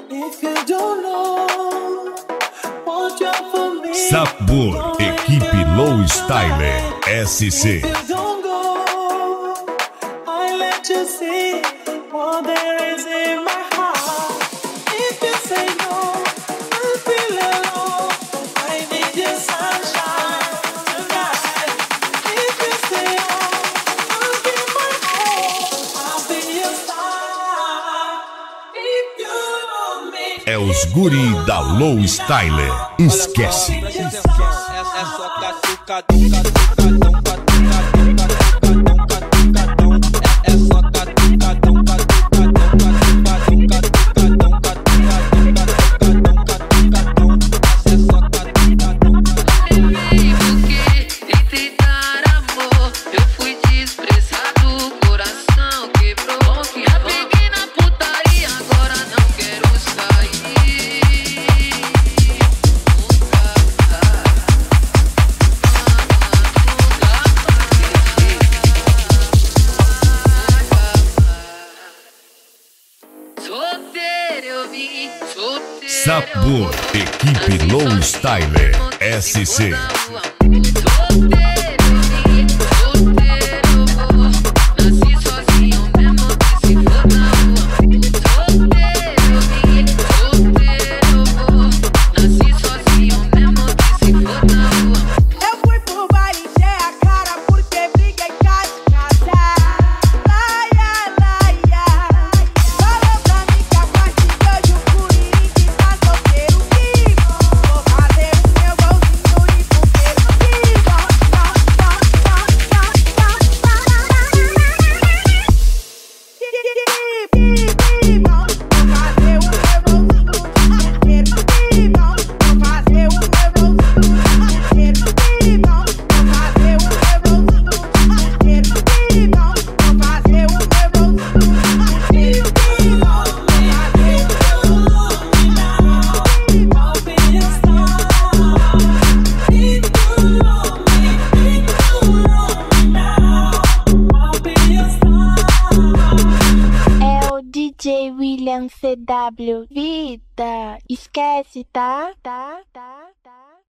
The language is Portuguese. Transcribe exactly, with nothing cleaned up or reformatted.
Sabor, equipe Low Styler S C. É os guri da Low Styler, esquece. É só catucadão, catucadão, catucadão, catucadão, catucadão. É só catucadão, catucadão, catucadão, catucadão, catucadão, catucadão, catucadão. É só catucadão. Levei porque tentei dar amor, eu fui desprezado, o coração quebrou. Já peguei na putaria, agora não quero sair. Solteiro eu vim, solteiro. Sabor, equipe Low Styler S C. D J William C W, vida, esquece, tá? Tá, tá.